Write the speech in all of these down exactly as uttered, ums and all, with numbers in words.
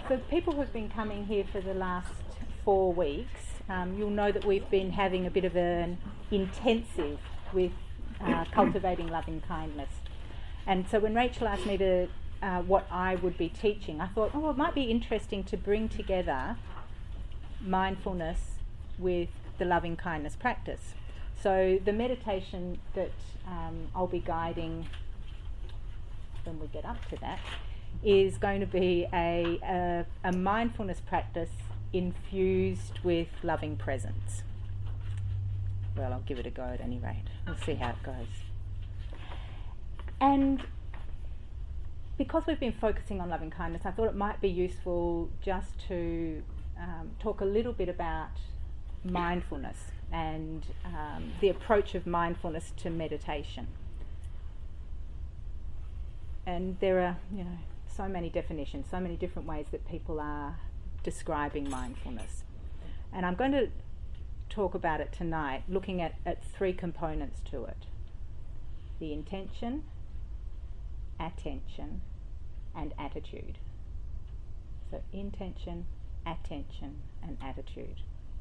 for people who've been coming here for the last four weeks, um, you'll know that we've been having a bit of an intensive with uh, cultivating loving kindness. And so when Rachel asked me to uh, what I would be teaching, I thought, oh, it might be interesting to bring together mindfulness with the loving kindness practice. So the meditation that um, I'll be guiding when we get up to that is going to be a, a, a mindfulness practice infused with loving presence. Well, I'll give it a go at any rate. We'll see how it goes. And because we've been focusing on loving kindness, I thought it might be useful just to um, talk a little bit about mindfulness and um, the approach of mindfulness to meditation. And there are, you know, so many definitions, so many different ways that people are describing mindfulness. And I'm going to talk about it tonight, looking at, at three components to it: the intention, attention, and attitude. So intention, attention, and attitude.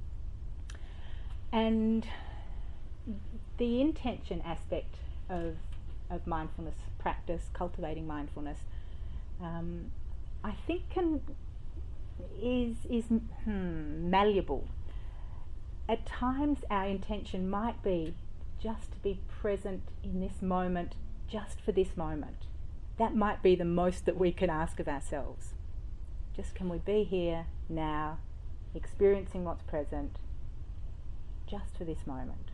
And the intention aspect of of mindfulness practice, cultivating mindfulness, um, I think can is is hmm, malleable. At times our intention might be just to be present in this moment, just for this moment. That might be the most that we can ask of ourselves. Just can we be here now, experiencing what's present, just for this moment.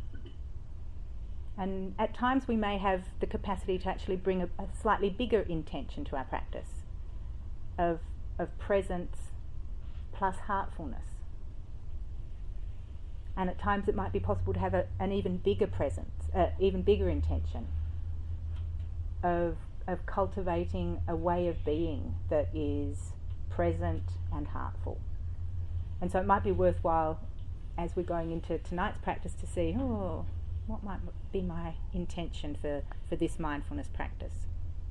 And at times we may have the capacity to actually bring a, a slightly bigger intention to our practice of, of presence plus heartfulness. And at times it might be possible to have a, an even bigger presence, uh, even bigger intention of, of cultivating a way of being that is present and heartful. And so it might be worthwhile, as we're going into tonight's practice, to see, oh, what might be my intention for, for this mindfulness practice.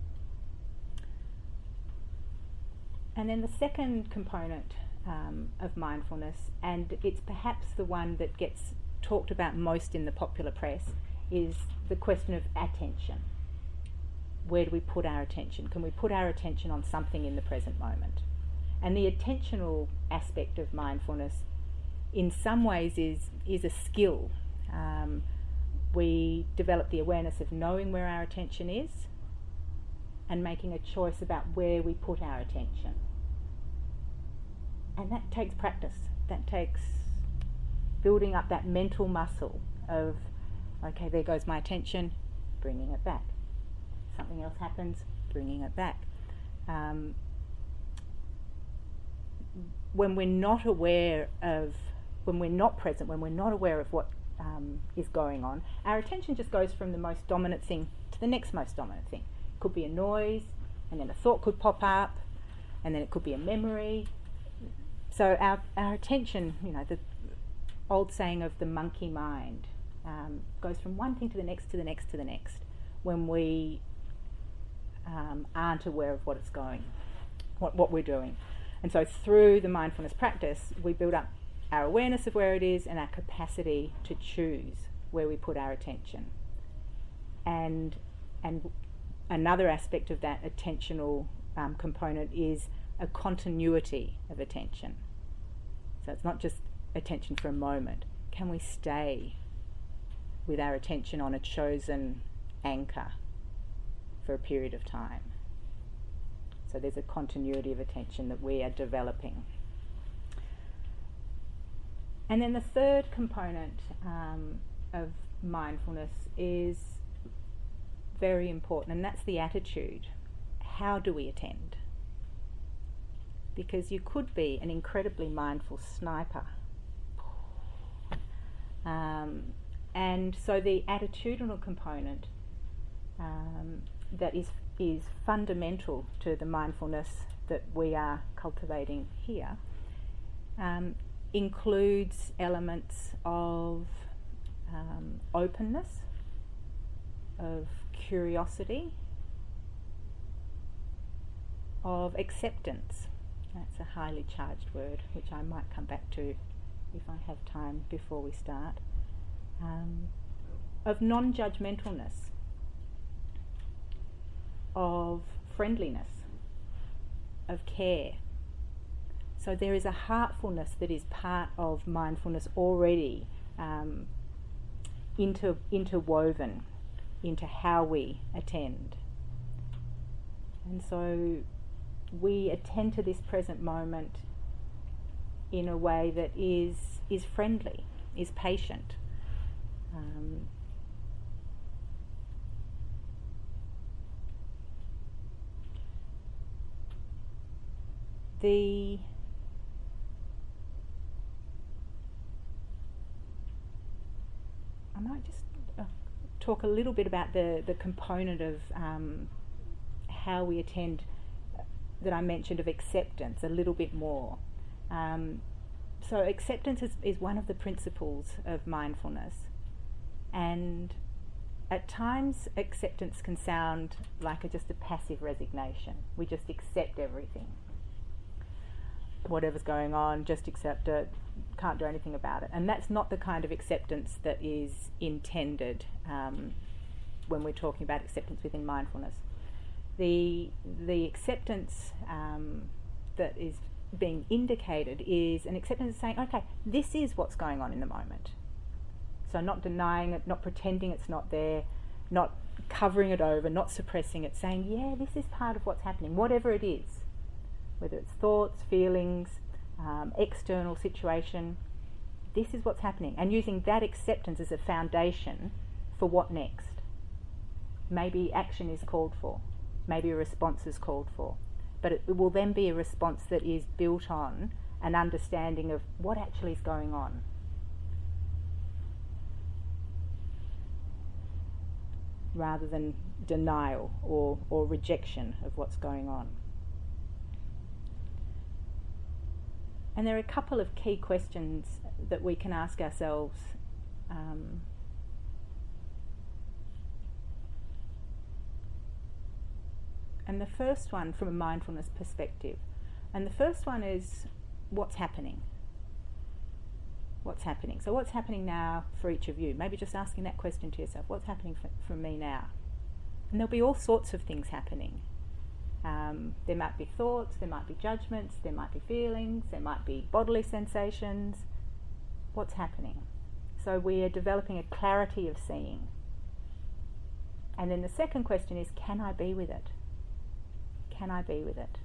And then the second component um, of mindfulness, and it's perhaps the one that gets talked about most in the popular press, is the question of attention. Where do we put our attention? Can we put our attention on something in the present moment? And the attentional aspect of mindfulness in some ways is, is a skill. Um, we develop the awareness of knowing where our attention is and making a choice about where we put our attention. And that takes practice. That takes building up that mental muscle of, okay, there goes my attention, bringing it back. Something else happens, bringing it back. Um, when we're not aware of, when we're not present, when we're not aware of what um, is going on, our attention just goes from the most dominant thing to the next most dominant thing. It could be a noise, and then a thought could pop up, and then it could be a memory. So our, our attention, you know, the old saying of the monkey mind, um, goes from one thing to the next, to the next, to the next, when we um, aren't aware of what it's going, what, what we're doing. And so through the mindfulness practice, we build up our awareness of where it is and our capacity to choose where we put our attention. And and another aspect of that attentional um, component is a continuity of attention. So it's not just attention for a moment. Can we stay with our attention on a chosen anchor for a period of time? So there's a continuity of attention that we are developing. And then the third component um, of mindfulness is very important, and that's the attitude. How do we attend? Because you could be an incredibly mindful sniper. Um, and so the attitudinal component um, that is is fundamental to the mindfulness that we are cultivating here um, includes elements of um, openness, of curiosity, of acceptance. That's a highly charged word, which I might come back to if I have time before we start. Um, of non-judgmentalness, of friendliness, of care. So there is a heartfulness that is part of mindfulness already um, inter- interwoven into how we attend. And so we attend to this present moment in a way that is is friendly, is patient. Um, the I might just uh, talk a little bit about the, the component of um, how we attend that I mentioned of acceptance a little bit more. Um, so acceptance is, is one of the principles of mindfulness, and at times acceptance can sound like a, just a passive resignation. We just accept everything. Whatever's going on, just accept it, can't do anything about it. And that's not the kind of acceptance that is intended um, when we're talking about acceptance within mindfulness. The, the acceptance um, that is being indicated is an acceptance of saying, okay, this is what's going on in the moment. So not denying it, not pretending it's not there, not covering it over, not suppressing it, saying, yeah, this is part of what's happening, whatever it is. Whether it's thoughts, feelings, um, external situation, this is what's happening. And using that acceptance as a foundation for what next. Maybe action is called for. Maybe a response is called for. But it, it will then be a response that is built on an understanding of what actually is going on. Rather than denial or, or rejection of what's going on. And there are a couple of key questions that we can ask ourselves um, and the first one from a mindfulness perspective, and the first one is what's happening? What's happening? So what's happening now for each of you? Maybe just asking that question to yourself, what's happening for, for me now? And there'll be all sorts of things happening. Um, there might be thoughts, there might be judgments, there might be feelings, there might be bodily sensations. What's happening? So we are developing a clarity of seeing. And then the second question is, can I be with it? Can I be with it?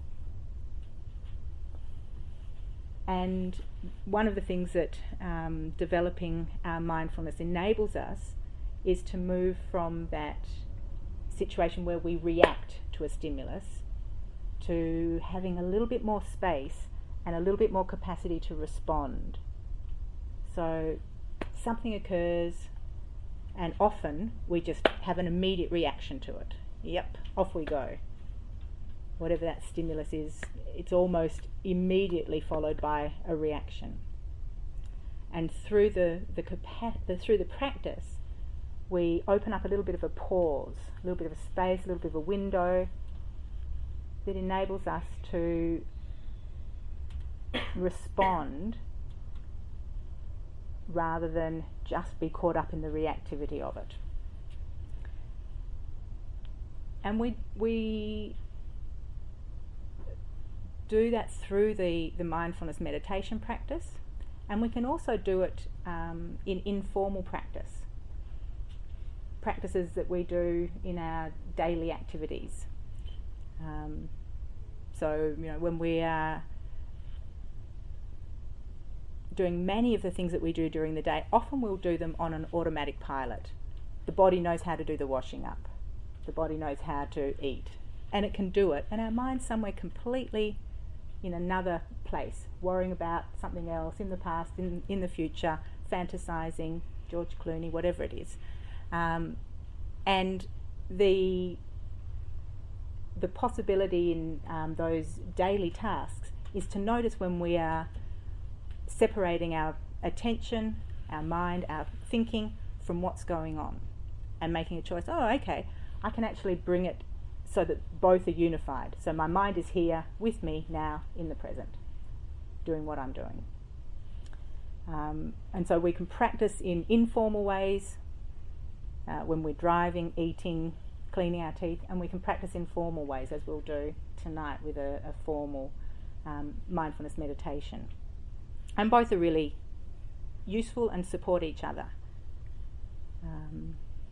And one of the things that um, developing our mindfulness enables us is to move from that situation where we react to a stimulus to having a little bit more space and a little bit more capacity to respond. So something occurs and often we just have an immediate reaction to it. Yep, off we go. Whatever that stimulus is, it's almost immediately followed by a reaction. And through the, the, capa- the through the practice, we open up a little bit of a pause, a little bit of a space, a little bit of a window that enables us to respond rather than just be caught up in the reactivity of it. And we we do that through the, the mindfulness meditation practice, and we can also do it um, in informal practice. Practices that we do in our daily activities. Um, so, you know, when we are doing many of the things that we do during the day, often we'll do them on an automatic pilot. The body knows how to do the washing up. The body knows how to eat. And it can do it. And our mind's somewhere completely in another place, worrying about something else in the past, in, in the future, fantasizing, George Clooney, whatever it is. Um, and the the possibility in um, those daily tasks is to notice when we are separating our attention, our mind, our thinking from what's going on, and making a choice. Oh, okay, I can actually bring it so that both are unified. So my mind is here with me now in the present, doing what I'm doing. Um, and so we can practice in informal ways uh, when we're driving, eating, cleaning our teeth, and we can practice in formal ways, as we'll do tonight with a, a formal um, mindfulness meditation. And both are really useful and support each other. Um,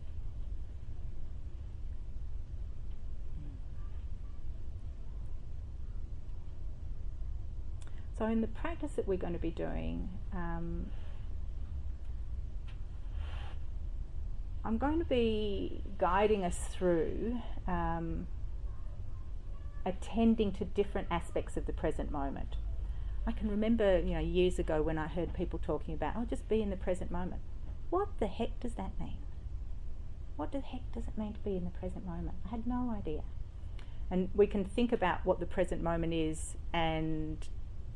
so in the practice that we're going to be doing, um, I'm going to be guiding us through um, attending to different aspects of the present moment. I can remember, you know, years ago when I heard people talking about, oh, just be in the present moment. What the heck does that mean? What the heck does it mean to be in the present moment? I had no idea. And we can think about what the present moment is and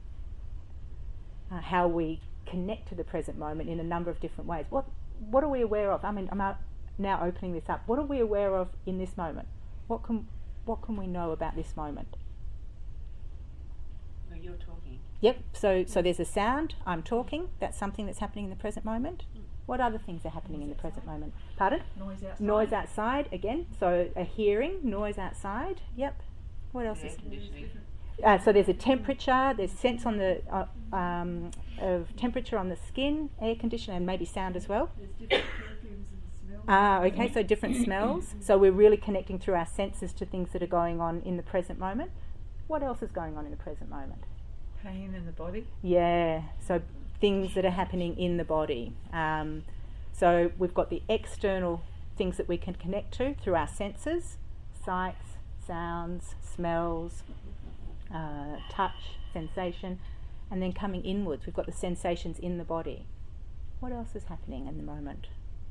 uh, how we connect to the present moment in a number of different ways. What what are we aware of? I mean, I'm out now opening this up. What are we aware of in this moment? What can what can we know about this moment? Well, you're talking. Yep, so so there's a sound, I'm talking, that's something that's happening in the present moment. Mm. What other things are happening noise in the outside. Present moment? Pardon? Noise outside. Noise outside, again, so a hearing, noise outside, yep. What else Air is conditioning. Uh, so there's a temperature, there's sense on the uh, um, of temperature on the skin, air conditioner, and maybe sound as well. There's different perfumes and smells. Ah, okay, so different smells. So we're really connecting through our senses to things that are going on in the present moment. What else is going on in the present moment? Pain in the body. Yeah, so things that are happening in the body. Um, so we've got the external things that we can connect to through our senses, sights, sounds, smells, uh, touch, sensation, and then coming inwards, we've got the sensations in the body. What else is happening in the moment?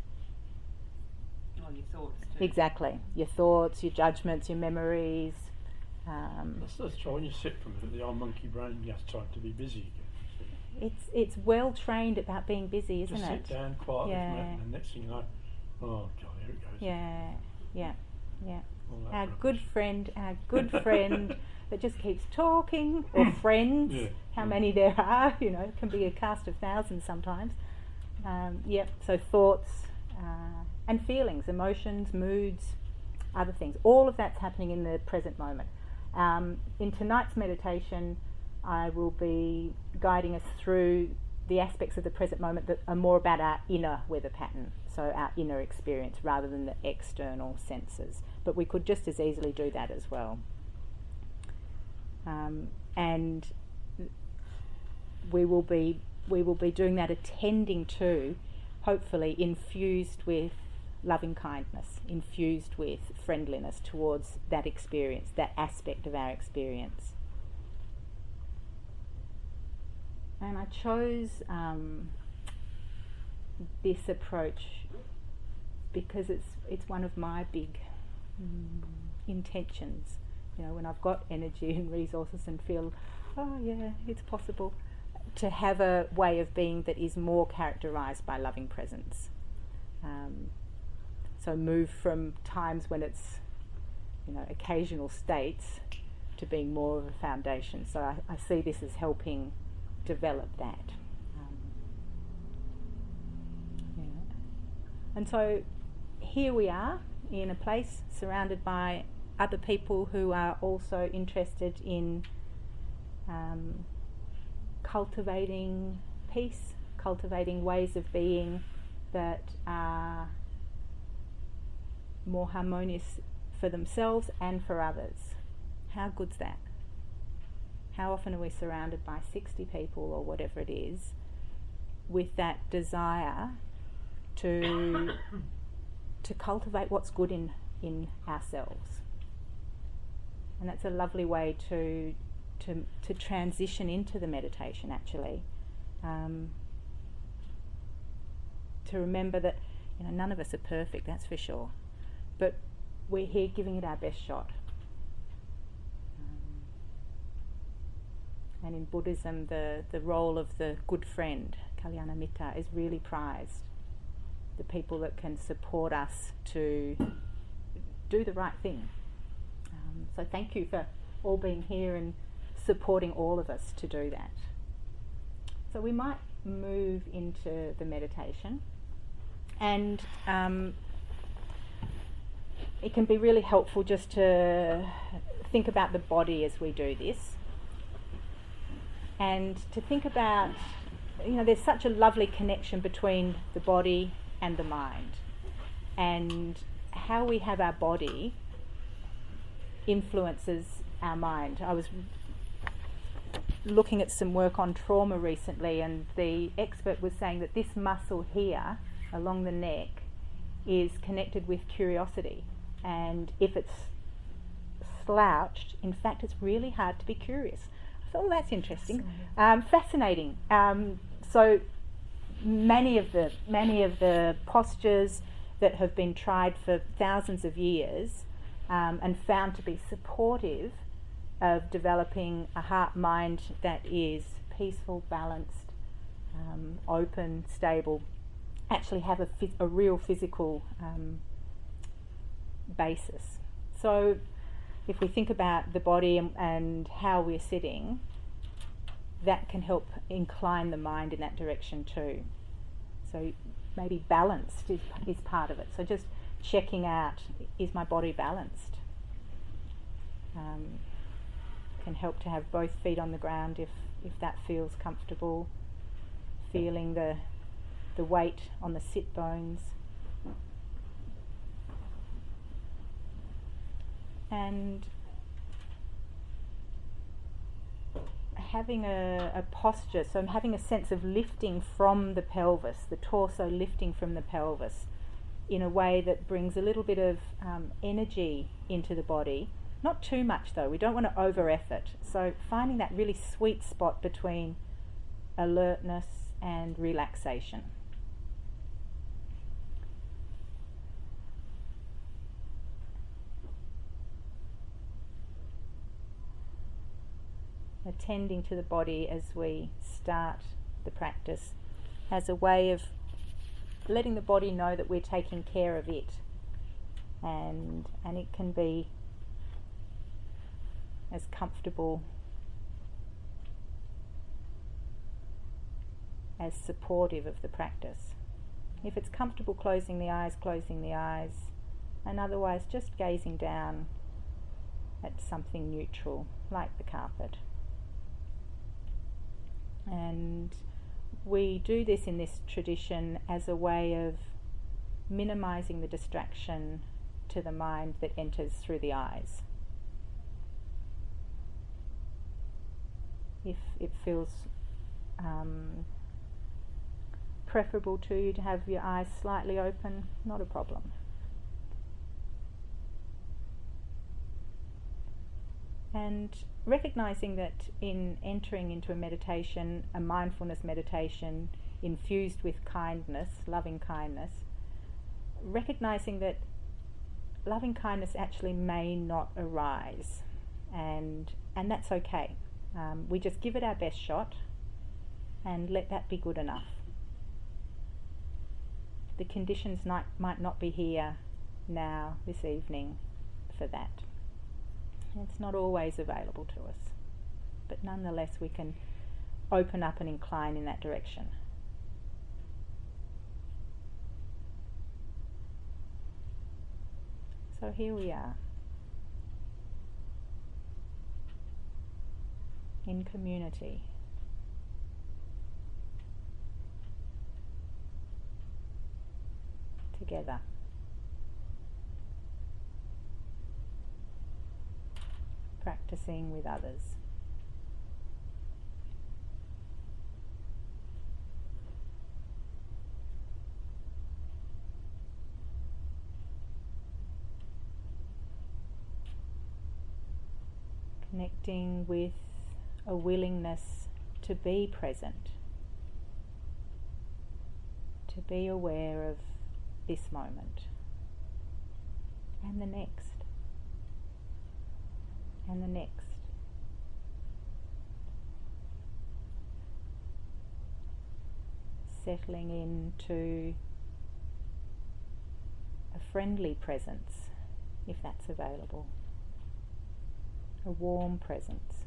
Oh, your thoughts too. Exactly. Your thoughts, your judgments, your memories. Um, That's, that's right. When you sit for a minute, the old monkey brain gets time to be busy again. it's it's well trained about being busy, isn't Just it? sit down quietly Yeah. for a minute, and the next thing you know, oh God, here it goes. Yeah, yeah, yeah. All that Our rubbish. good friend, our good friend that just keeps talking, or friends, Yeah, how yeah. many there are, you know, it can be a cast of thousands sometimes. Um, yep, so thoughts uh, and feelings, emotions, moods, other things. All of that's happening in the present moment. Um, in tonight's meditation, I will be guiding us through the aspects of the present moment that are more about our inner weather pattern, so our inner experience rather than the external senses. But we could just as easily do that as well. Um, and we will be we will be doing that, attending to, hopefully infused with loving kindness, infused with friendliness towards that experience, that aspect of our experience. And I chose um, this approach because it's it's one of my big mm, intentions. You know, when I've got energy and resources and feel, oh yeah, it's possible, to have a way of being that is more characterised by loving presence. Um, so move from times when it's, you know, occasional states to being more of a foundation. So I, I see this as helping develop that. Um, yeah. And so here we are in a place surrounded by other people who are also interested in um, cultivating peace, cultivating ways of being that are more harmonious for themselves and for others. How good's that? How often are we surrounded by sixty people or whatever it is with that desire to to cultivate what's good in, in ourselves? And that's a lovely way to to to transition into the meditation, actually. Um, to remember that, you know, none of us are perfect, that's for sure. But we're here giving it our best shot. Um, and in Buddhism, the, the role of the good friend, Kalyana Mitta, is really prized. The people that can support us to do the right thing, Um, so thank you for all being here and supporting all of us to do that. So we might move into the meditation, and um, it can be really helpful just to think about the body as we do this, and to think about, you know, there's such a lovely connection between the body and the mind, and how we have our body influences our mind. I was looking at some work on trauma recently, and the expert was saying that this muscle here along the neck is connected with curiosity, and if it's slouched, in fact it's really hard to be curious. I thought, well, that's interesting. Um, fascinating. Um, so many of the many of the postures that have been tried for thousands of years um, and found to be supportive of developing a heart-mind that is peaceful, balanced, um, open, stable, actually have a, phys- a real physical um, basis. So if we think about the body and, and how we're sitting, that can help incline the mind in that direction too. So maybe balanced is, is part of it. So just checking out, is my body balanced? Um, can help to have both feet on the ground if, if that feels comfortable. Feeling the the weight on the sit bones. And having a, a posture, so I'm having a sense of lifting from the pelvis, the torso lifting from the pelvis in a way that brings a little bit of um, energy into the body. Not too much though, we don't want to over effort. So finding that really sweet spot between alertness and relaxation. Attending to the body as we start the practice as a way of letting the body know that we're taking care of it, and and it can be as comfortable, as supportive of the practice. If it's comfortable closing the eyes, closing the eyes, and otherwise just gazing down at something neutral like the carpet. And we do this in this tradition as a way of minimizing the distraction to the mind that enters through the eyes. If it feels um, preferable to you to have your eyes slightly open, not a problem. And recognizing that in entering into a meditation, a mindfulness meditation infused with kindness, loving kindness, recognizing that loving kindness actually may not arise, and and that's okay. Um, we just give it our best shot and let that be good enough. The conditions might, might not be here now, this evening, for that. It's not always available to us, but nonetheless we can open up and incline in that direction. So here we are, in community. Together. Practicing with others. Connecting with a willingness to be present, to be aware of this moment and the next and the next. Settling into a friendly presence, if that's available. a warm presence.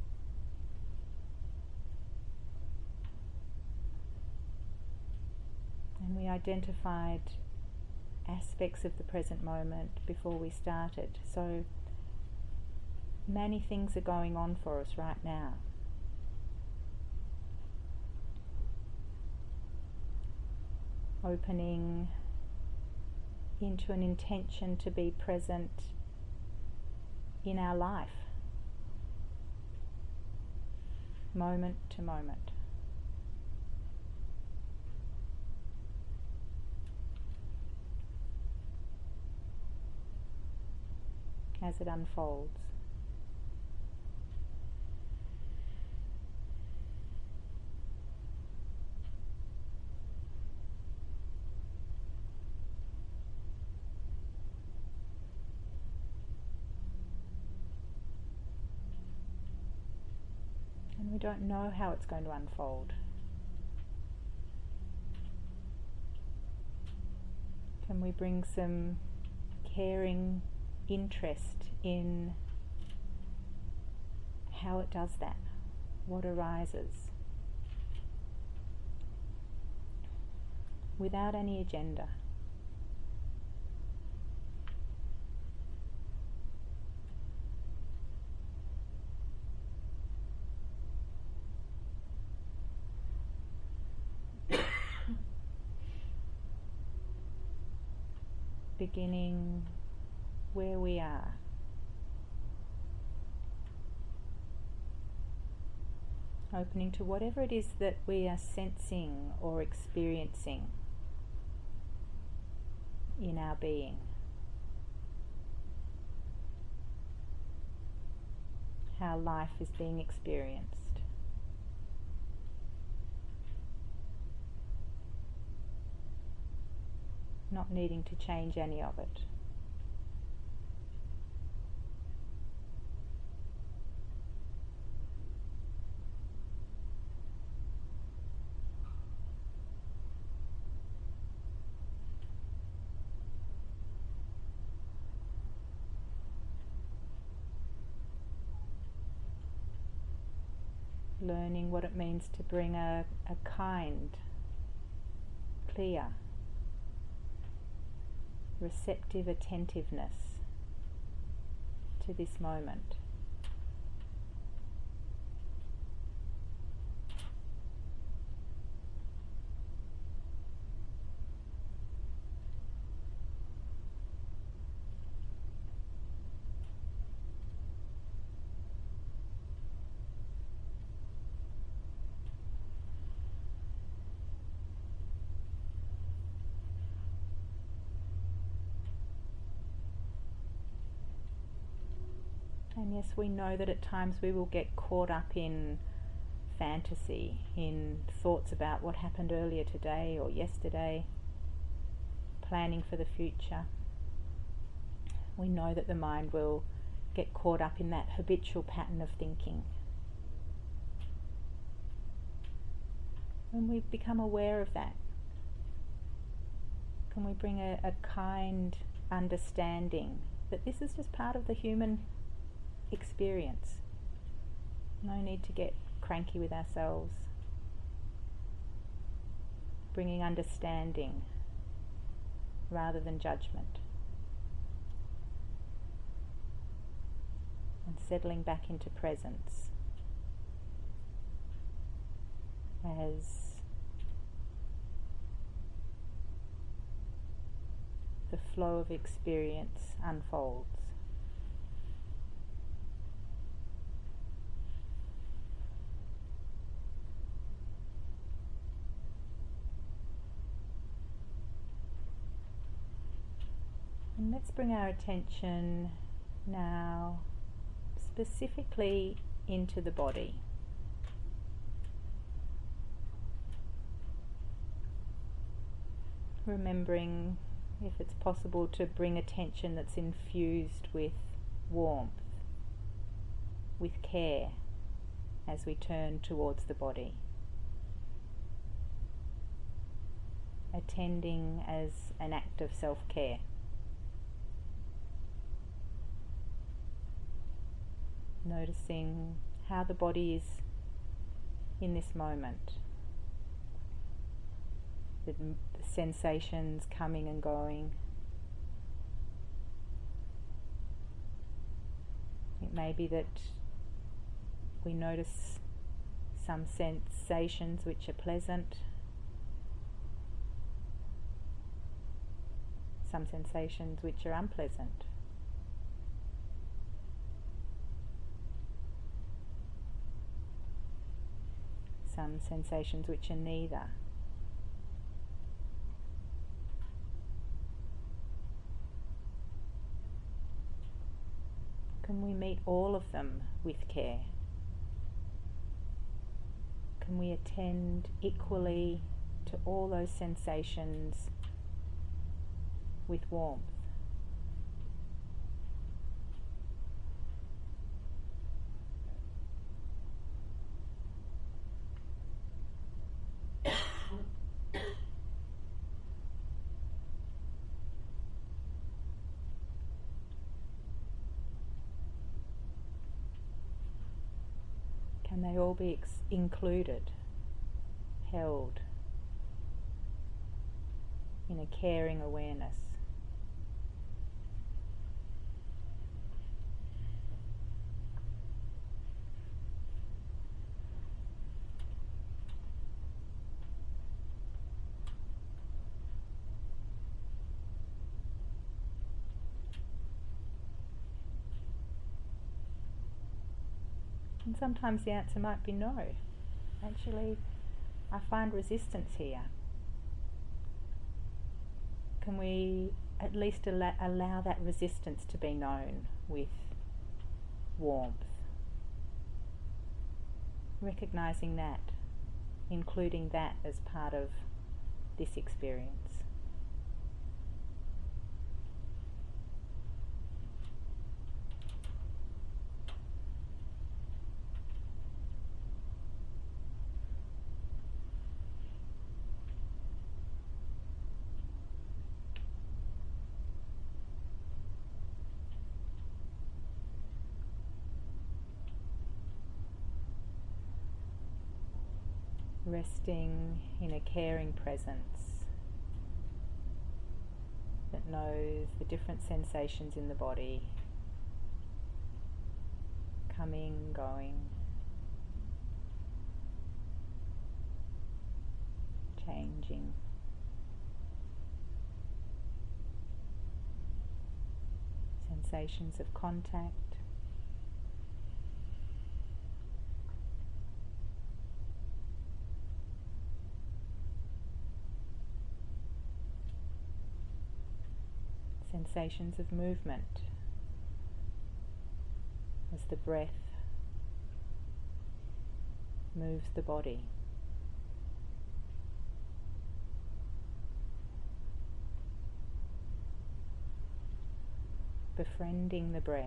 And we identified aspects of the present moment before we started. So many things are going on for us right now. Opening into an intention to be present in our life, moment to moment. As it unfolds. And we don't know how it's going to unfold. Can we bring some caring interest in how it does that? What arises? Without any agenda. Beginning where we are. Opening to whatever it is that we are sensing or experiencing in our being. How life is being experienced. Not needing to change any of it. Learning what it means to bring a, a kind, clear, receptive attentiveness to this moment. And yes, we know that at times we will get caught up in fantasy, in thoughts about what happened earlier today or yesterday, planning for the future. We know that the mind will get caught up in that habitual pattern of thinking. When we become aware of that, can we bring a, a kind understanding that this is just part of the human experience? No need to get cranky with ourselves. Bringing understanding rather than judgment. And settling back into presence as the flow of experience unfolds. And let's bring our attention now specifically into the body. Remembering, if it's possible, to bring attention that's infused with warmth, with care, as we turn towards the body. Attending as an act of self-care. Noticing how the body is in this moment. The, m- the sensations coming and going. It may be that we notice some sensations which are pleasant, some sensations which are unpleasant. Some sensations which are neither. Can we meet all of them with care? Can we attend equally to all those sensations with warmth? Can they all be ex- included, held in a caring awareness? And sometimes the answer might be no. Actually, I find resistance here. Can we at least al- allow that resistance to be known with warmth? Recognizing that, including that as part of this experience. Resting in a caring presence that knows the different sensations in the body, coming, going, changing. Sensations of contact. Sensations of movement as the breath moves the body. Befriending the breath.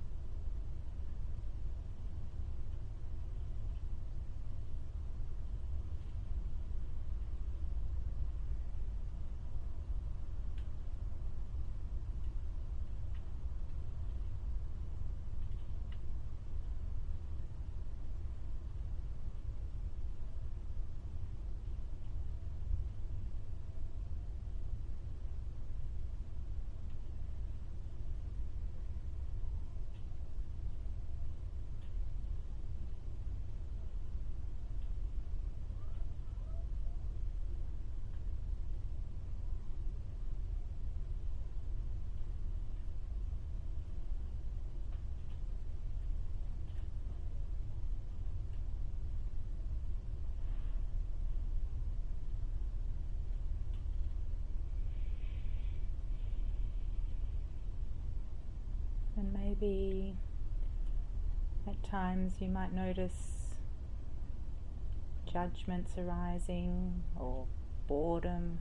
And maybe at times you might notice judgments arising, or boredom,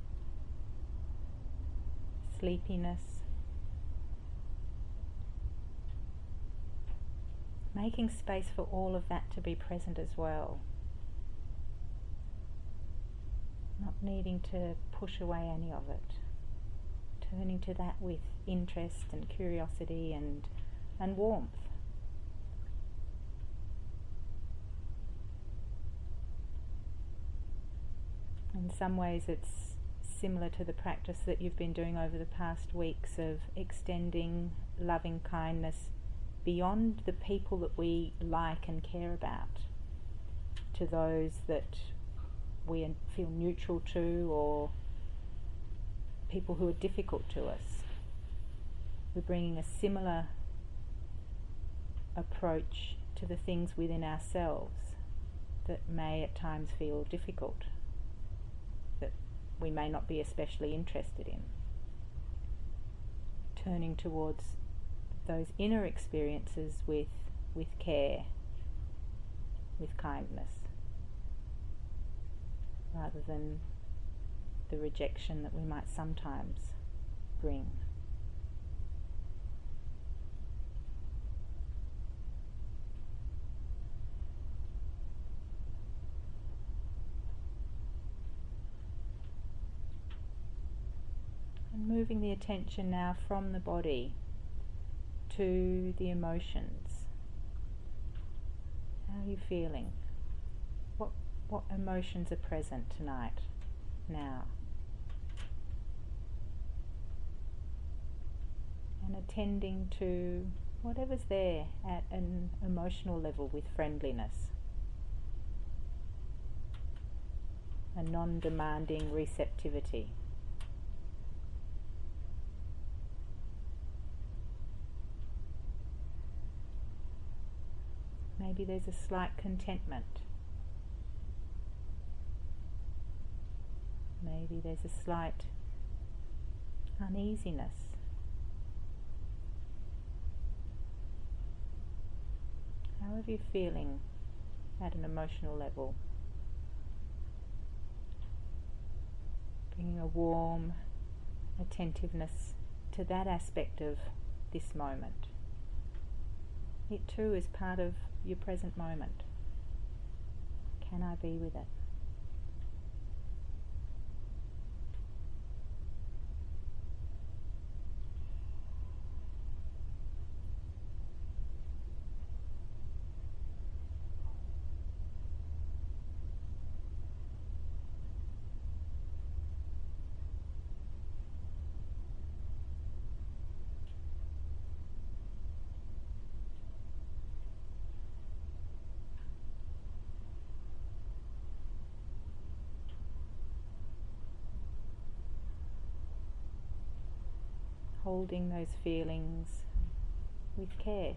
sleepiness. Making space for all of that to be present as well. Not needing to push away any of it. Turning to that with interest and curiosity and, and warmth. In some ways it's similar to the practice that you've been doing over the past weeks of extending loving kindness beyond the people that we like and care about, to those that we feel neutral to, or people who are difficult to us. We're bringing a similar approach to the things within ourselves that may at times feel difficult, that we may not be especially interested in. Turning towards those inner experiences with, with care, with kindness, rather than the rejection that we might sometimes bring. And moving the attention now from the body to the emotions. How are you feeling? What what emotions are present tonight, now? And attending to whatever's there at an emotional level with friendliness. A non-demanding receptivity. Maybe there's a slight contentment. Maybe there's a slight uneasiness. However you're feeling at an emotional level. Bringing a warm attentiveness to that aspect of this moment. It too is part of your present moment. Can I be with it? Holding those feelings with care.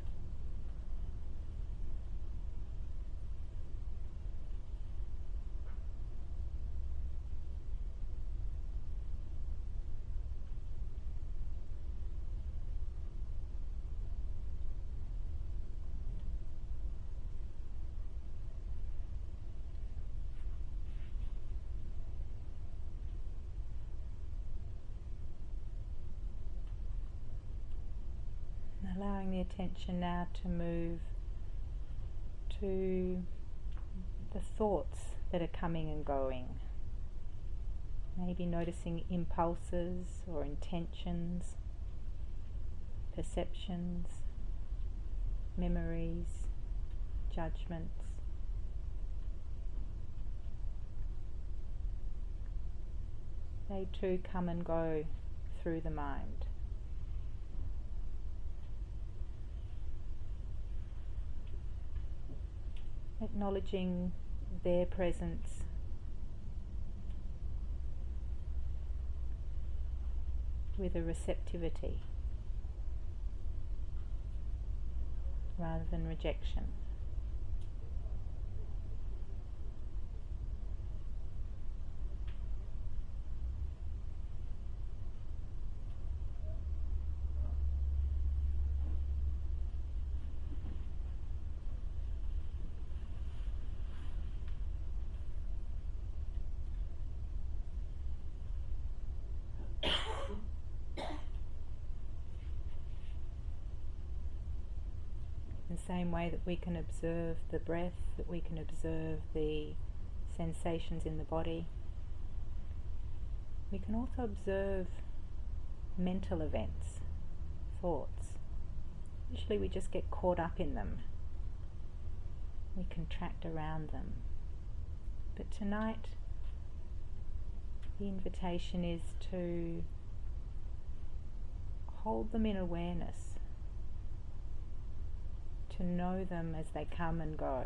Allowing the attention now to move to the thoughts that are coming and going. Maybe noticing impulses or intentions, perceptions, memories, judgments. They too come and go through the mind. Acknowledging their presence, with a receptivity rather than rejection. The same way that we can observe the breath, that we can observe the sensations in the body, we can also observe mental events, thoughts. Usually we just get caught up in them. We contract around them. But tonight The invitation is to hold them in awareness, to know them as they come and go.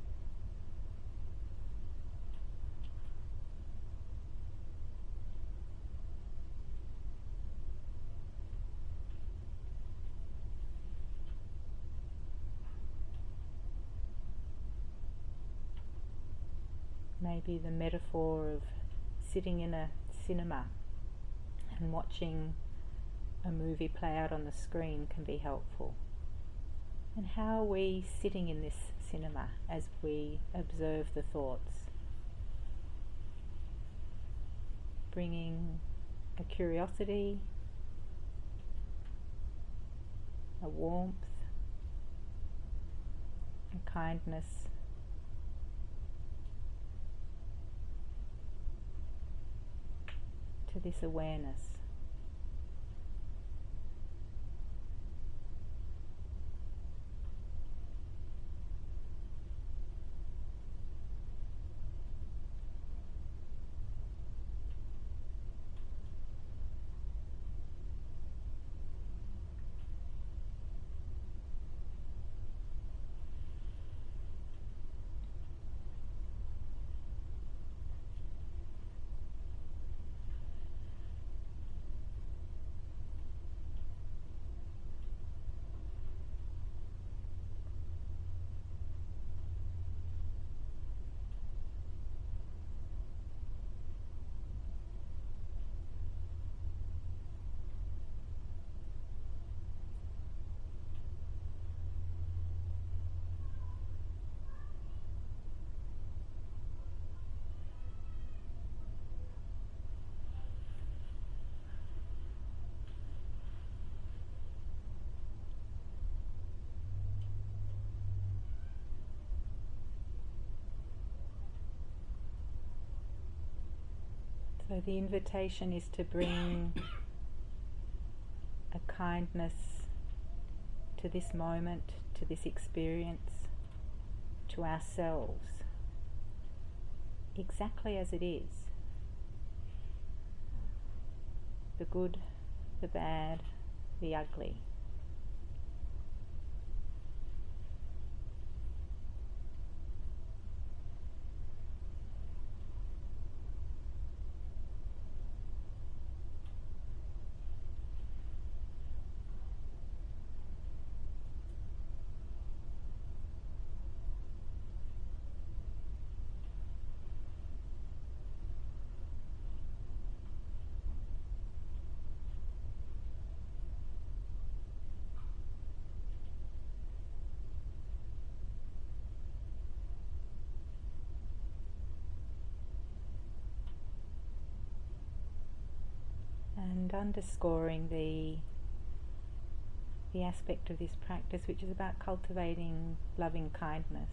Maybe the metaphor of sitting in a cinema and watching a movie play out on the screen can be helpful. And how are we sitting in this cinema as we observe the thoughts? Bringing a curiosity, a warmth, a kindness, to this awareness. So the invitation is to bring a kindness to this moment, to this experience, to ourselves, exactly as it is. The good, the bad, the ugly. And underscoring the the aspect of this practice which is about cultivating loving kindness.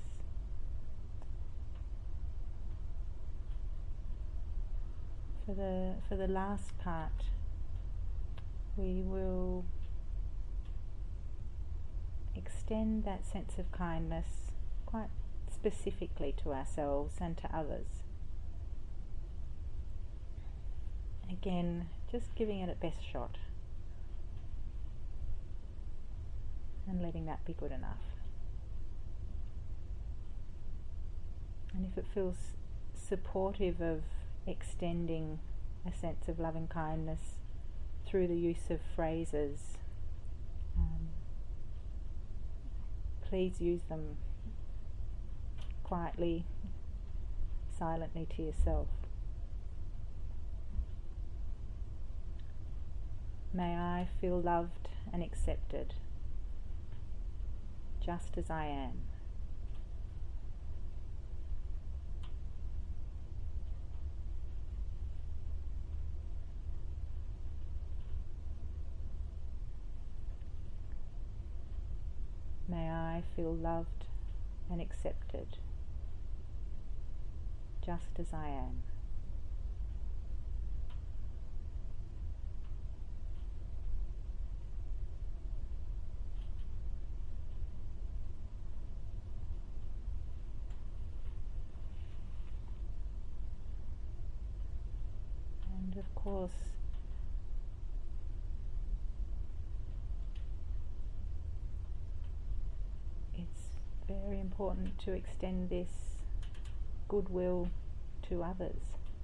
For the for the last part, we will extend that sense of kindness quite specifically to ourselves and to others. Again, just giving it a best shot and letting that be good enough. And if it feels supportive of extending a sense of loving kindness through the use of phrases, um, please use them quietly, silently to yourself. May I feel loved and accepted, just as I am. May I feel loved and accepted, just as I am. of course, it's very important to extend this goodwill to others.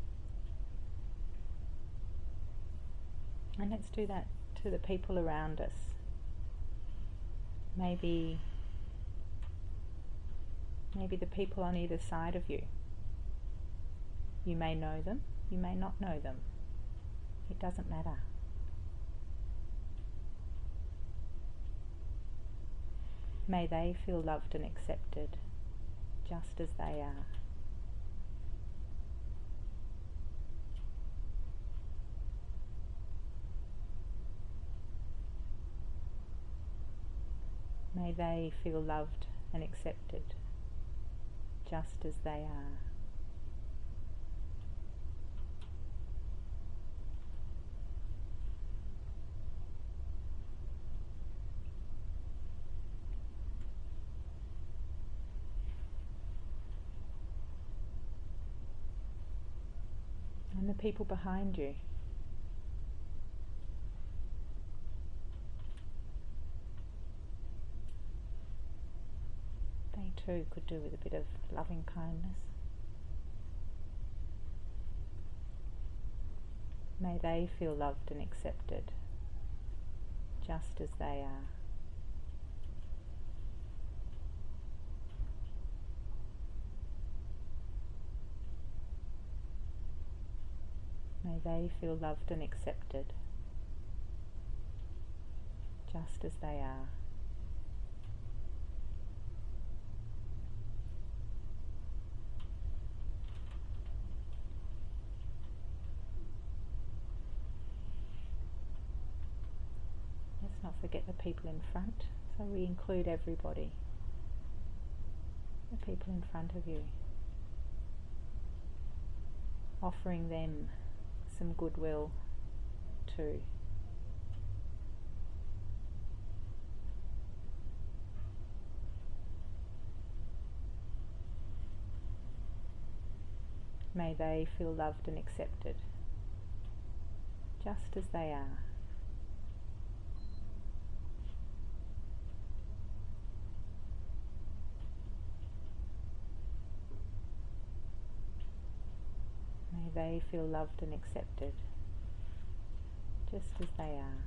And let's do that to the people around us. Maybe, maybe the people on either side of you. You may know them, you may not know them. It doesn't matter. May they feel loved and accepted just as they are. May they feel loved and accepted just as they are. And the people behind you. They too could do with a bit of loving kindness. May they feel loved and accepted just as they are. May they feel loved and accepted just as they are. Let's not forget the people in front, so we include everybody. The people in front of you. Offering them some goodwill too. May they feel loved and accepted just as they are. May they feel loved and accepted just as they are.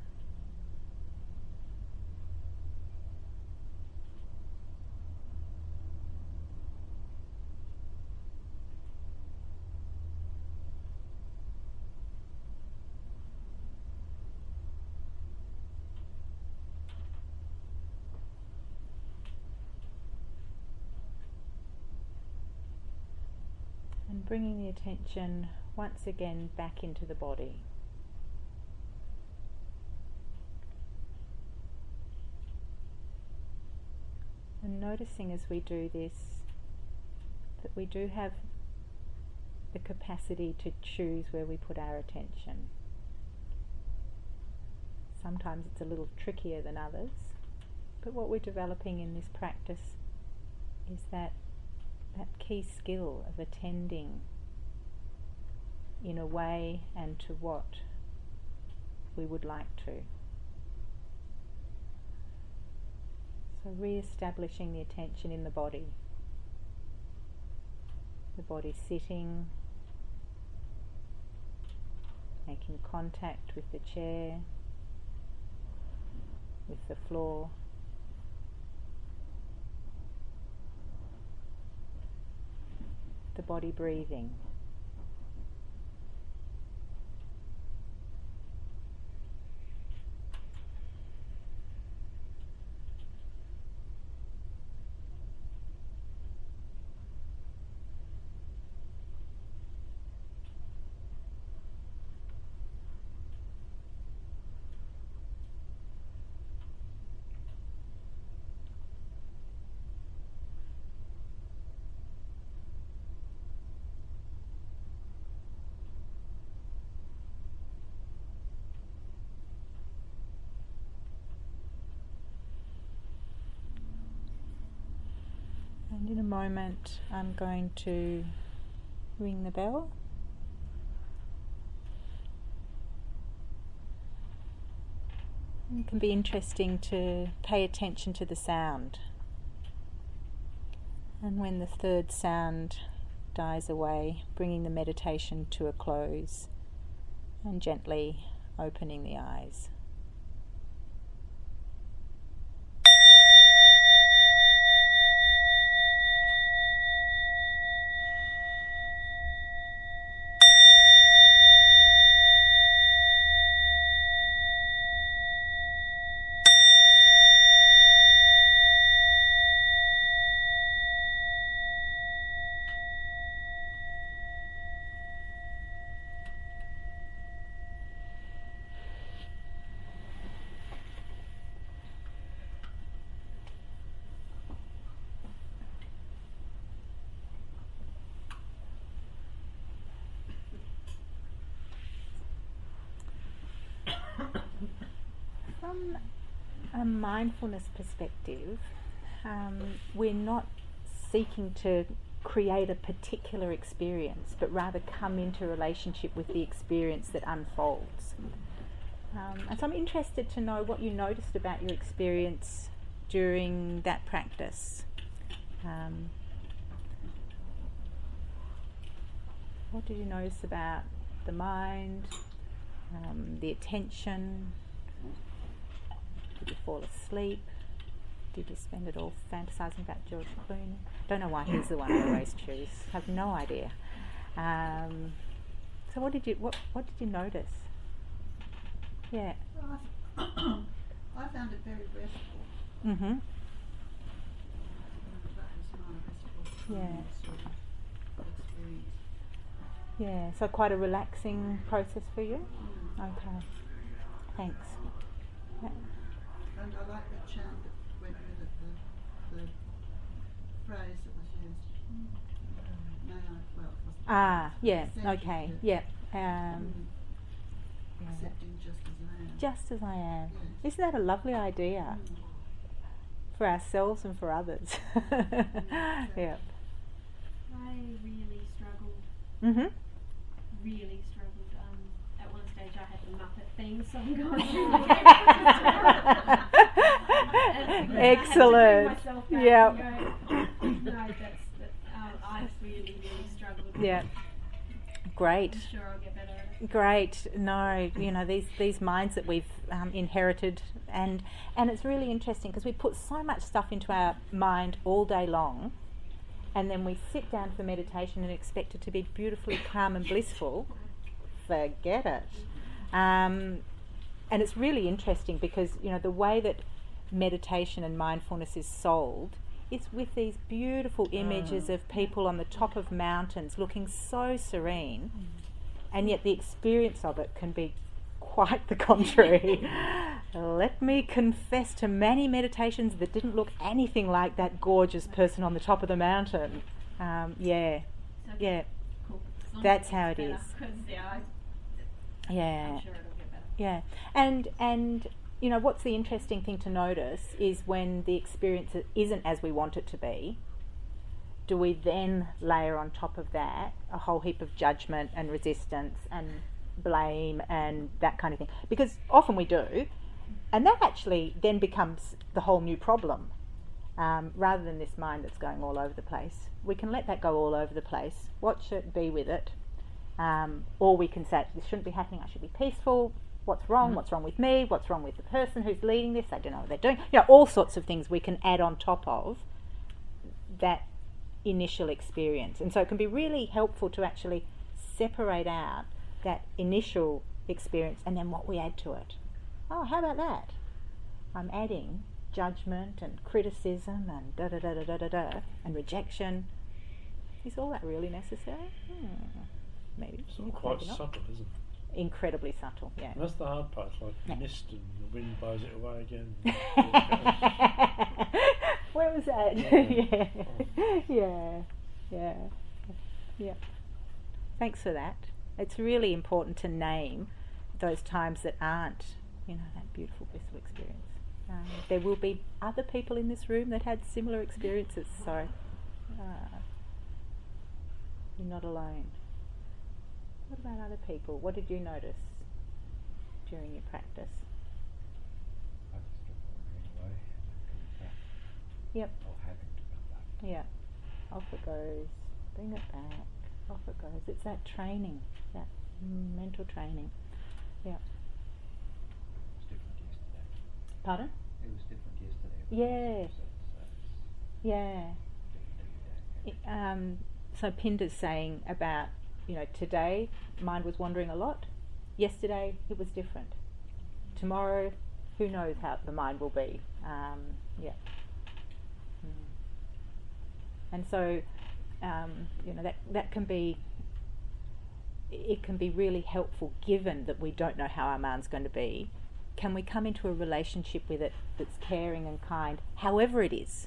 And bringing the attention once again back into the body. And noticing as we do this that we do have the capacity to choose where we put our attention. Sometimes it's a little trickier than others, but what we're developing in this practice is that that key skill of attending in a way and to what we would like to. So re-establishing the attention in the body. The body sitting, making contact with the chair, with the floor. The body breathing. And in a moment I'm going to ring the bell It can be interesting to pay attention to the sound. And when the third sound dies away, bringing the meditation to a close and gently opening the eyes. From a mindfulness perspective, um, we're not seeking to create a particular experience, but rather come into relationship with the experience that unfolds. Um, and so I'm interested to know what you noticed about your experience during that practice. Um, what did you notice about the mind, um, the attention? Did you fall asleep? Did you spend it all fantasising about George Clooney? Don't know why he's the one I always choose. Have no idea. Um, so what did you what what did you notice? Yeah. Well, I, I found it very restful. Mhm. That was not a restful Yeah. sort of experience. Yeah. So quite a relaxing process for you. Mm. Okay. Thanks. Yeah. And I like the chant that went with it, the, the phrase that was used. May I, well, it wasn't Ah. Yeah. essentially Okay. the- Yeah. Mm. Um, yeah. Accepting just as I am. Just as I am. Yes. Isn't that a lovely idea Mm. for ourselves and for others? Yeah. I really struggled, Mhm. really struggled. Um, at one stage I had the Muppet theme song going through my head. And Excellent. I had to bring myself back Yeah. and go, no, that's, that, um, I really, really struggled. Yeah. Great. I'm sure I'll get better at it. Great. No, you know, these these minds that we've um, inherited, and and it's really interesting because we put so much stuff into our mind all day long, and then we sit down for meditation and expect it to be beautifully calm and blissful. Forget it. Um, and it's really interesting because, you know, the way that meditation and mindfulness is sold is with these beautiful images of people on the top of mountains looking so serene, and yet the experience of it can be quite the contrary. Let me confess to many meditations that didn't look anything like that gorgeous person on the top of the mountain. Um, yeah, So, yeah, cool. As long That's as it how gets it better, is. 'cause, yeah, I, yeah. I'm sure it'll get better. Yeah, and and you know what's the interesting thing to notice is when the experience isn't as we want it to be, do we then layer on top of that a whole heap of judgment and resistance and blame and that kind of thing? Because often we do, and that actually then becomes the whole new problem. Um, rather than this mind that's going all over the place, we can let that go all over the place, watch it, be with it, um, or we can say, this shouldn't be happening, I should be peaceful. What's wrong? What's wrong with me? What's wrong with the person who's leading this? They don't know what they're doing. You know, all sorts of things we can add on top of that initial experience. And so it can be really helpful to actually separate out that initial experience and then what we add to it. Oh, how about that? I'm adding judgment and criticism and da da da da da da da and rejection. Is all that really necessary? Hmm. Maybe. It's all quite Maybe not. subtle, isn't it? Incredibly subtle, yeah. And that's the hard part. It's like Yeah. mist and the wind blows it away again. Where was that? Yeah. yeah. yeah, yeah, yeah. Thanks for that. It's really important to name those times that aren't, you know, that beautiful, blissful experience. Um, there will be other people in this room that had similar experiences, so uh, you're not alone. What about other people? What did you notice during your practice? Yep. Or having to come back. Yeah. Off it goes. Bring it back. Off it goes. It's that training, that mental training. Yeah. It was different yesterday. Pardon? It was different yesterday. Yeah. So, so it's Yeah. different every day. It, um, so Pinder's saying about, you know, today mind was wandering a lot. Yesterday it was different. Tomorrow, who knows how the mind will be. Um, yeah. Mm. And so, um, you know, that that can be, it can be really helpful given that we don't know how our mind's going to be. Can we come into a relationship with it that's caring and kind, however it is?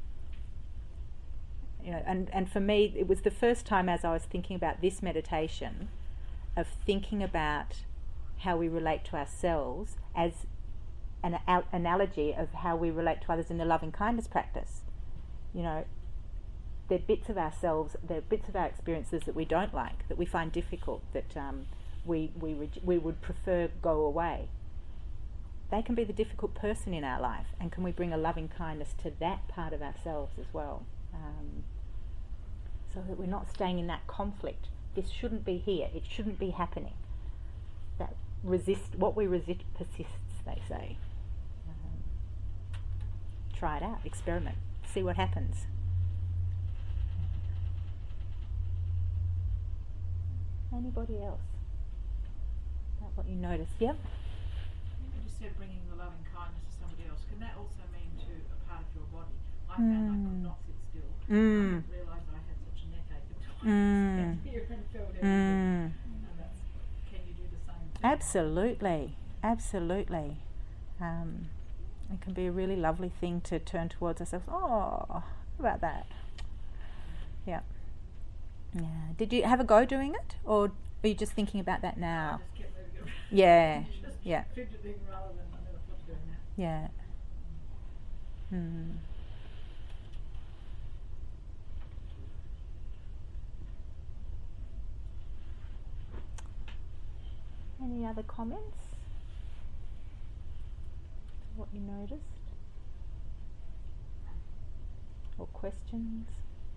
You know, and, and for me, it was the first time as I was thinking about this meditation, of thinking about how we relate to ourselves as an a- analogy of how we relate to others in the loving kindness practice. You know, they're bits of ourselves, they're bits of our experiences that we don't like, that we find difficult, that um, we we reg- we would prefer go away. They can be the difficult person in our life, and can we bring a loving kindness to that part of ourselves as well, um, so that we're not staying in that conflict. This shouldn't be here. It shouldn't be happening. That resist, what we resist persists, they say. Um, try it out, experiment, see what happens. Anybody else? About what you notice? Yep. You just said bringing the loving kindness to somebody else. Can that also mean to a part of your body? I found I could Mm. not sit still. Mm. I didn't realise I had such a neck ache at times. Mm. Here and felt everything. Mm. And that's, can you do the same thing? Absolutely, absolutely. Um, it can be a really lovely thing to turn towards ourselves. Oh, how about that? Yeah. Yeah. Did you have a go doing it, or are you just thinking about that I now? just kept moving around. Yeah. Just Yeah. fidgeting rather than I never thought of doing that. Yeah. Hmm. Any other comments? What you noticed? Or questions?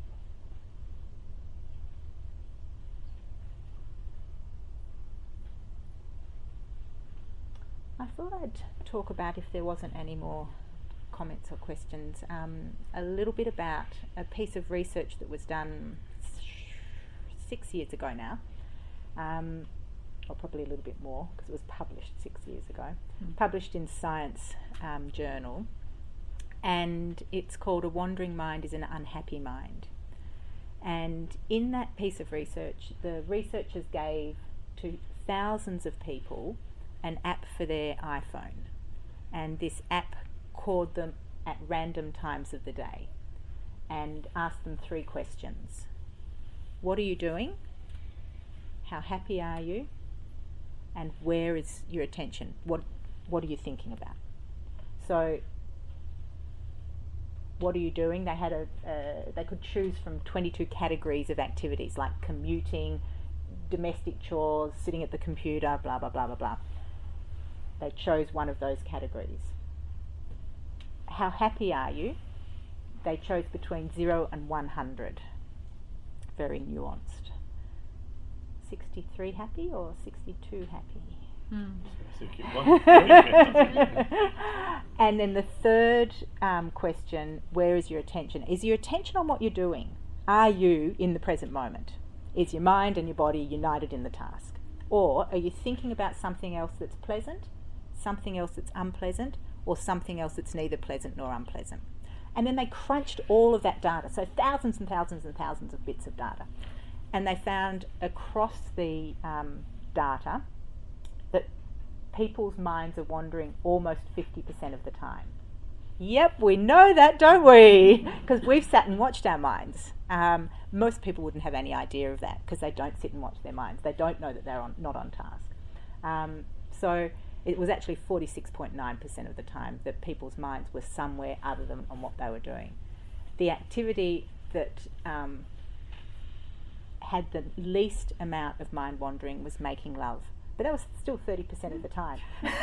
I thought I'd talk about, if there wasn't any more comments or questions, um, a little bit about a piece of research that was done six years ago now, um, or probably a little bit more because it was published six years ago, mm. published in Science um, Journal, and it's called A Wandering Mind is an Unhappy Mind. And in that piece of research, the researchers gave to thousands of people an app for their iPhone, and this app called them at random times of the day and asked them three questions. What are you doing? How happy are you? And where is your attention? What what are you thinking about? So what are you doing? They had a uh, they could choose from twenty-two categories of activities, like commuting, domestic chores, sitting at the computer, blah blah blah blah blah. They chose one of those categories. How happy are you? They chose between zero and one hundred. Very nuanced. sixty-three happy or sixty-two happy? I think it won three. And then the third um, question, where is your attention? Is your attention on what you're doing? Are you in the present moment? Is your mind and your body united in the task? Or are you thinking about something else that's pleasant, something else that's unpleasant, or something else that's neither pleasant nor unpleasant? And then they crunched all of that data, so thousands and thousands and thousands of bits of data. And they found across the um, data that people's minds are wandering almost fifty percent of the time. Yep, we know that, don't we? Because we've sat and watched our minds. Um, most people wouldn't have any idea of that because they don't sit and watch their minds. They don't know that they're on, not on task. Um, so it was actually forty-six point nine percent of the time that people's minds were somewhere other than on what they were doing. The activity that um, had the least amount of mind wandering was making love. but that was still thirty percent of the time.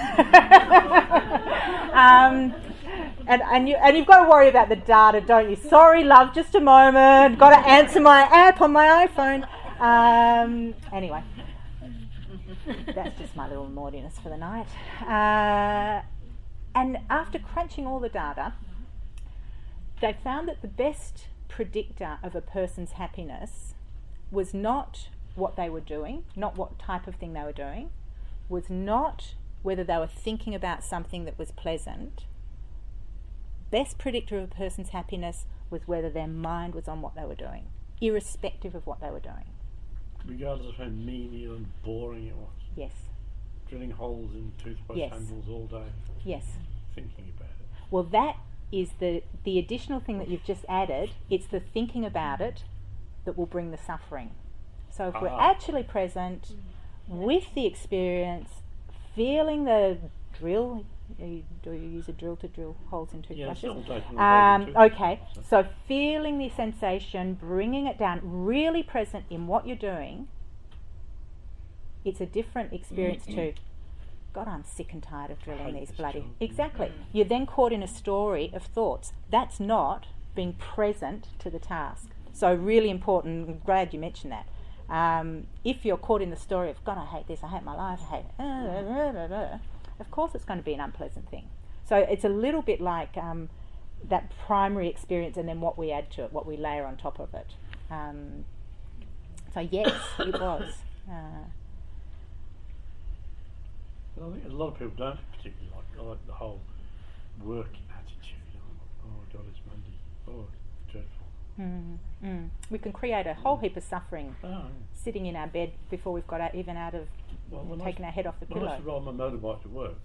um, and and, you, and you've got to worry about the data, don't you? Sorry, love, just a moment. Got to answer my app on my iPhone. Um, anyway, that's just my little naughtiness for the night. Uh, and after crunching all the data, they found that the best predictor of a person's happiness was not what they were doing, not what type of thing they were doing, was not whether they were thinking about something that was pleasant. Best predictor of a person's happiness was whether their mind was on what they were doing, irrespective of what they were doing. Regardless of how menial and boring it was. Yes. Drilling holes in toothbrush Yes. handles all day, Yes. thinking about it. Well, that is the, the additional thing that you've just added. It's the thinking about it that will bring the suffering. So if we're Ah. actually present with the experience, feeling the drill, you, do you use a drill to drill holes in Yeah, it's toothbrushes? not taking Um, okay, so feeling the sensation, bringing it down, really present in what you're doing, it's a different experience to, God, I'm sick and tired of drilling hate these this bloody... job. Exactly. You're then caught in a story of thoughts. That's not being present to the task. So really important, I'm glad you mentioned that. Um, if you're caught in the story of, God, I hate this, I hate my life, I hate... Uh, of course it's going to be an unpleasant thing. So it's a little bit like um, that primary experience and then what we add to it, what we layer on top of it. Um, so yes, it was. Uh, But I think a lot of people don't particularly like, like the whole work attitude. Oh, oh God, it's Monday. Oh, it's dreadful. mm, mm. We can create a whole heap of suffering Oh, sitting in our bed before we've got out, even out of well, when taking I, our head off the when I pillow. used to ride my motorbike to work,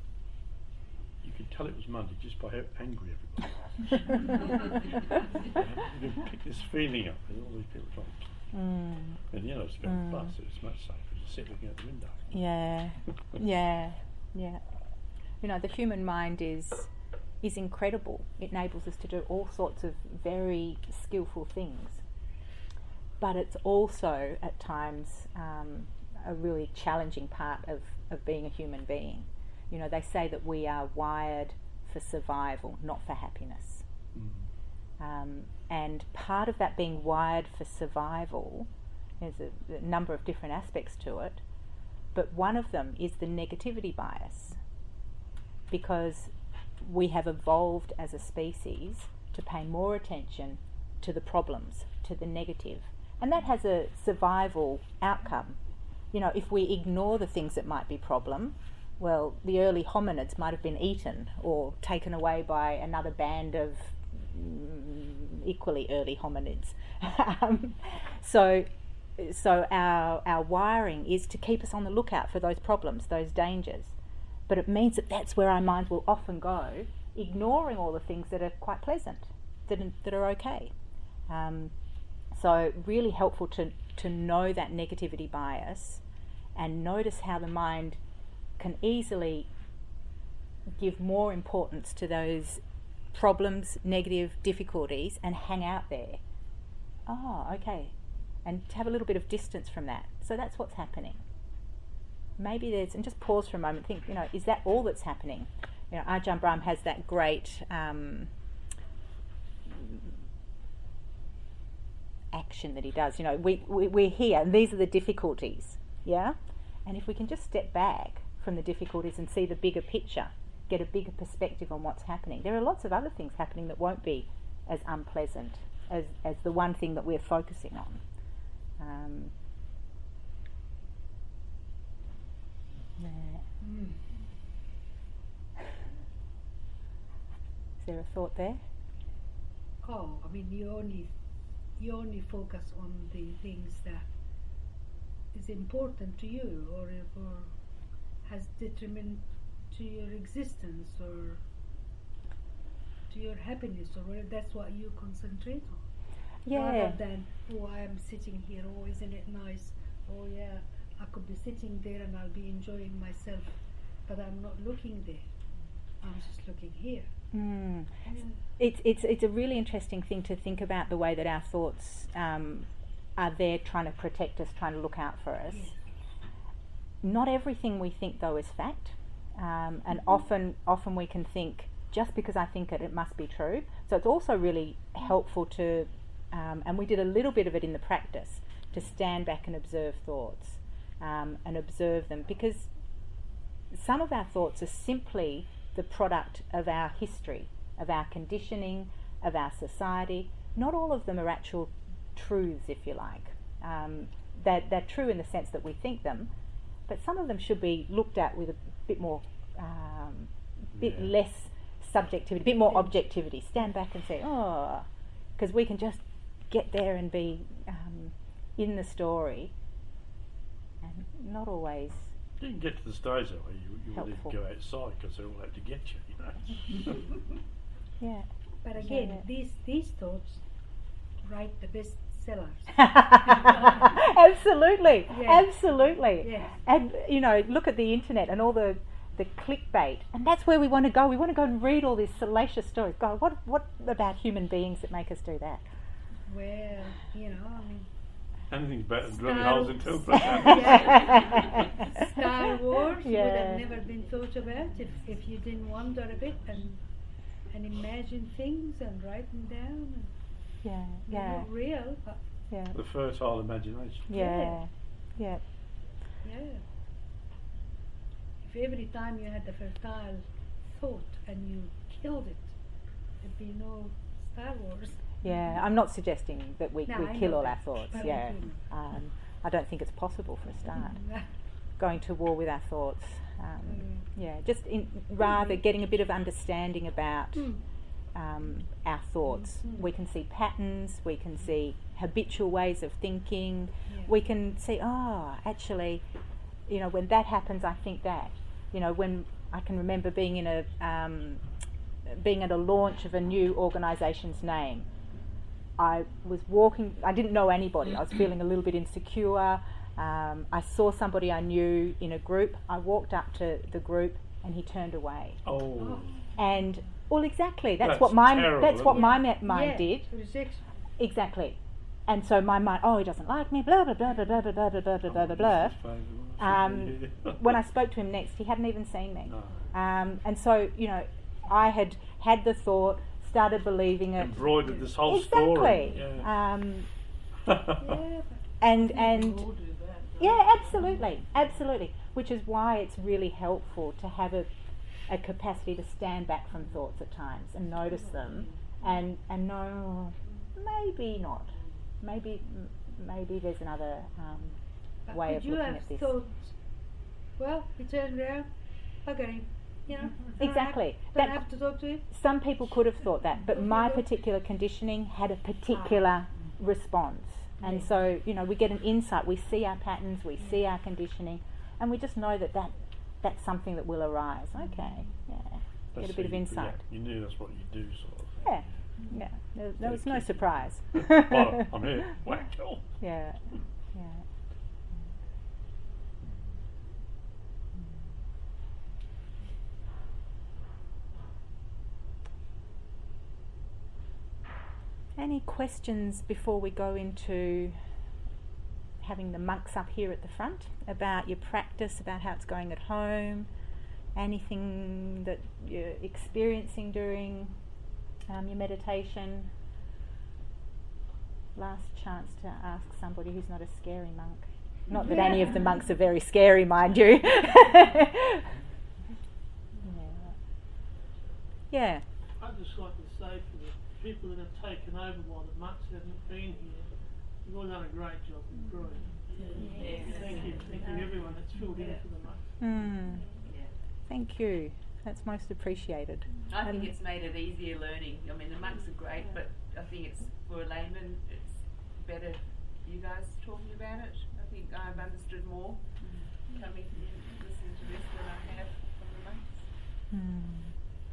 you could tell it was Monday just by how angry everybody was. You could pick this feeling up with all these people trying. Mm, And you know, it's going mm. bus, it's much safer to sit looking out the window. yeah, yeah, yeah. You know, the human mind is is incredible. It enables us to do all sorts of very skillful things. But it's also, at times, um, a really challenging part of, of being a human being. You know, they say that we are wired for survival, not for happiness. Mm. Um, and part of that being wired for survival, there's a, a number of different aspects to it, but one of them is the negativity bias, because we have evolved as a species to pay more attention to the problems, to the negative, and that has a survival outcome. You know, if we ignore the things that might be problem, well, the early hominids might have been eaten or taken away by another band of mm, equally early hominids. um, so, so our our wiring is to keep us on the lookout for those problems, those dangers. But it means that that's where our minds will often go, ignoring all the things that are quite pleasant, that that are okay. Um, so really helpful to to know that negativity bias and notice how the mind can easily give more importance to those problems, negative difficulties, and hang out there. Oh, okay. And to have a little bit of distance from that. So that's what's happening. Maybe there's, and just pause for a moment, think, you know, is that all that's happening? You know, Ajahn Brahm has that great um, action that he does. You know, we, we, we're here, and these are the difficulties, yeah? And if we can just step back from the difficulties and see the bigger picture, get a bigger perspective on what's happening, there are lots of other things happening that won't be as unpleasant as, as the one thing that we're focusing on. Um, yeah. Mm. Is there a thought there? Oh, I mean, you only you only focus on the things that is important to you, or or has detriment to your existence, or to your happiness, or whatever. That's what you concentrate on. Yeah. Rather than, oh, I am sitting here. Oh, isn't it nice? Oh, yeah, I could be sitting there and I'll be enjoying myself, but I'm not looking there. I'm just looking here. Mm. Yeah. It's it's it's a really interesting thing to think about, the way that our thoughts um, are there trying to protect us, trying to look out for us. Yes. not everything we think though is fact, um, and often often we can think, just because I think it, it must be true. So it's also really helpful to, um, and we did a little bit of it in the practice, to stand back and observe thoughts, um, and observe them, because some of our thoughts are simply the product of our history, of our conditioning, of our society. Not all of them are actual truths, if you like. Um, they're, they're true in the sense that we think them, but some of them should be looked at with a bit more, um, bit Yeah. less subjectivity, a bit more objectivity. Stand back and say, oh, because we can just get there and be um, in the story, and not always. You can get to the stage though where you, you want Helpful. to go outside because they're all out to get you, you know. Yeah. But again, Yeah. these these thoughts write the bestsellers. Absolutely, Yeah. absolutely. Yeah. And you know, look at the internet and all the the clickbait, and that's where we want to go. We want to go and read all these salacious stories. God, what what about human beings that make us do that? Well, you know, I mean, Anything's better than drilling Star- holes in tilts. Star Wars would Yeah. have never been thought about if, if you didn't wonder a bit and and imagine things and write them down. And Yeah, they're yeah, not real, but yeah, The fertile imagination. yeah, yeah. yeah. If every time you had the fertile thought and you killed it, there'd be no Star Wars. Yeah, I'm not suggesting that we, No, we I kill know all that, our thoughts. but I Yeah, do. um, I don't think it's possible for a start. Mm. Going to war with our thoughts. Um, Mm. Yeah, just in, rather getting a bit of understanding about Mm. um, our thoughts. Mm. We can see patterns. We can see habitual ways of thinking. Yeah. We can see, oh, actually, you know, when that happens, I think that. You know, when I can remember being in a um, being at a launch of a new organisation's name. I was walking, I didn't know anybody, I was feeling a little bit insecure. Um, I saw somebody I knew in a group. I walked up to the group and he turned away. Oh, And, well, exactly, that's, That's what my terrible, that's what isn't my it? ma- mind Yeah, did. rejection. Exactly. And so my mind, oh, he doesn't like me, blah, blah, blah, blah, blah, blah, blah, blah, blah, blah, blah, blah. Um, when I spoke to him next, he hadn't even seen me. No. Um, and so, you know, I had had the thought, started believing it. Embroidered this whole Exactly. story. Yeah. Um, Yeah, but and We and all do that. don't yeah, we? absolutely, absolutely. Which is why it's really helpful to have a, a capacity to stand back from thoughts at times and notice them, and and know, maybe not, maybe m- maybe there's another um, But way could of you looking have at this. thought, well, he turned around, bugger him, you know? don't Exactly. Have, That- don't have to talk to him. Some people could have thought that, but my particular conditioning had a particular response. And Yes. so, you know, we get an insight, we see our patterns, we see our conditioning, and we just know that, that that's something that will arise. Okay, yeah, That's get a bit how of you insight. react. You knew that's what you do, sort of thing. Yeah, yeah, there, there was no Thank you. surprise. Well, I'm here. Whack kill. Yeah, yeah. Any questions before we go into having the monks up here at the front about your practice, about how it's going at home, anything that you're experiencing during um, your meditation? Last chance to ask somebody who's not a scary monk. Not that any of the monks are very scary, mind you. yeah. Yeah. I'd just like to say for the people that have taken over while the monks haven't been here, you've all done a great job. Brilliant. Thank you. Thank you everyone that's filled in for the monks. Mm. Thank you. That's most appreciated. I think Um, it's made it easier learning. I mean, the monks are great, but I think it's for a layman, it's better you guys talking about it. I think I've understood more coming and listening to this than I have from the monks. Mm.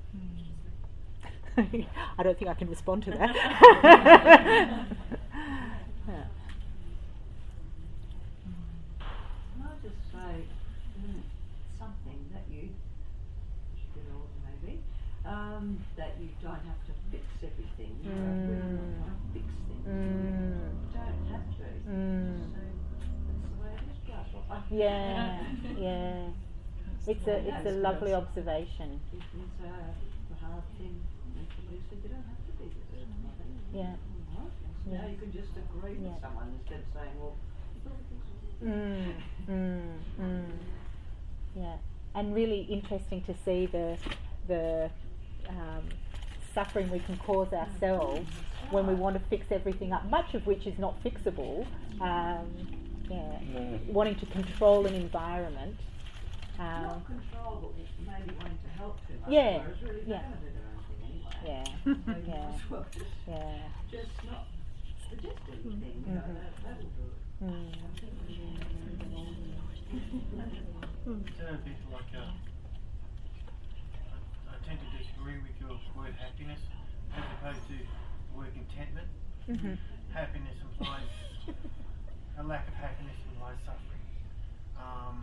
Mm. I don't think I can respond to that. Yeah. Can I just say mm, something that you, should get older maybe, um, that you don't have to fix everything. You know, Mm. women don't fix things. Mm. You don't have to. Mm. So that's the way it is, guys. Well, I Yeah, yeah. It's a it's a lovely observation. It is a, a hard thing. And somebody said you don't have to be deserving. Yeah. Right. So Yeah. now you can just agree Yeah. with someone instead of saying, well, Mm, mm, mm. Yeah, and really interesting to see the the um, suffering we can cause ourselves when we want to fix everything up, much of which is not fixable. Um, yeah, No. wanting to control an environment. Um, not control, but maybe wanting to help too much. Yeah, Whereas really they yeah. haven't done anything anyway. yeah, So you yeah, might as well just, yeah. just not suggest anything. You know, Mhm. that, that'll do it. Mm. It's a bit like a, I, I tend to disagree with your word happiness as opposed to the word contentment. Mm-hmm. Happiness implies, a lack of happiness implies suffering. Um,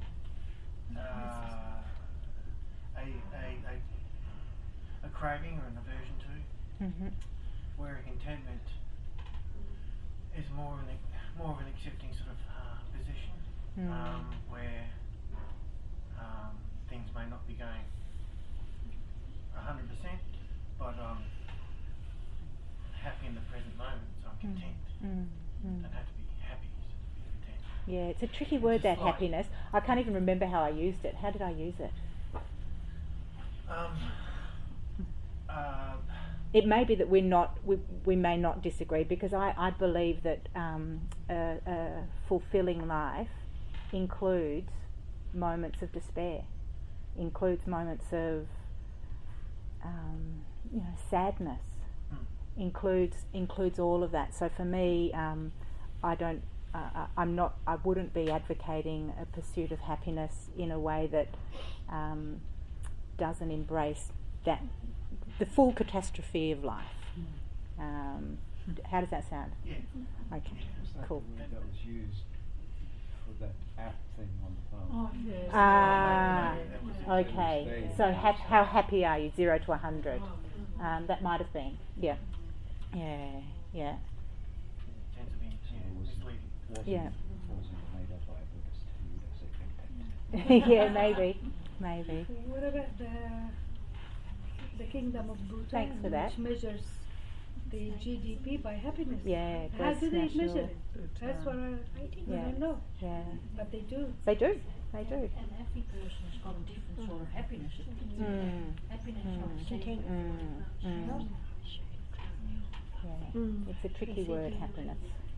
uh, a, a, a, a craving or an aversion to, Mm-hmm. where a contentment is more of an, more of an accepting sort of uh, position. Mm. Um, where um, things may not be going a hundred percent, but um, happy in the present moment, so I'm content. Mm. Mm. Don't have to be happy, so to be content. Yeah, it's a tricky word, that happiness. I can't even remember how I used it. How did I use it? Um, uh, It may be that we're not, we, we may not disagree, because I, I believe that um, a, a fulfilling life includes moments of despair, includes moments of um, you know, sadness, mm. includes includes all of that. So for me, um, I don't, uh, I'm not, I wouldn't be advocating a pursuit of happiness in a way that um, doesn't embrace that, the full catastrophe of life. Um, d- how does that sound? yeah. Okay, Was that cool. the word that was used for that app thing on the phone? Oh, yes. Ah, That was it. okay. So ha- how happy are you? Zero to a hundred. Um, that might have been. Yeah. Yeah. Yeah. It tends to be So yeah, it was, misleading. wasn't, Yeah. wasn't made up by a Buddhist who would have said impact. Yeah. Maybe. Maybe. What about the the kingdom of Bhutan, Thanks for that. which measures the G D P by happiness? Yeah. How Gross do they national- measure it? That's what I, I Yeah. don't know, Yeah. but they do. They do. They do. And every person has got a different sort of happiness. Mm. Happiness Mm. of seeking. Mm. Mm. Yeah. Mm. It's a tricky word, happiness.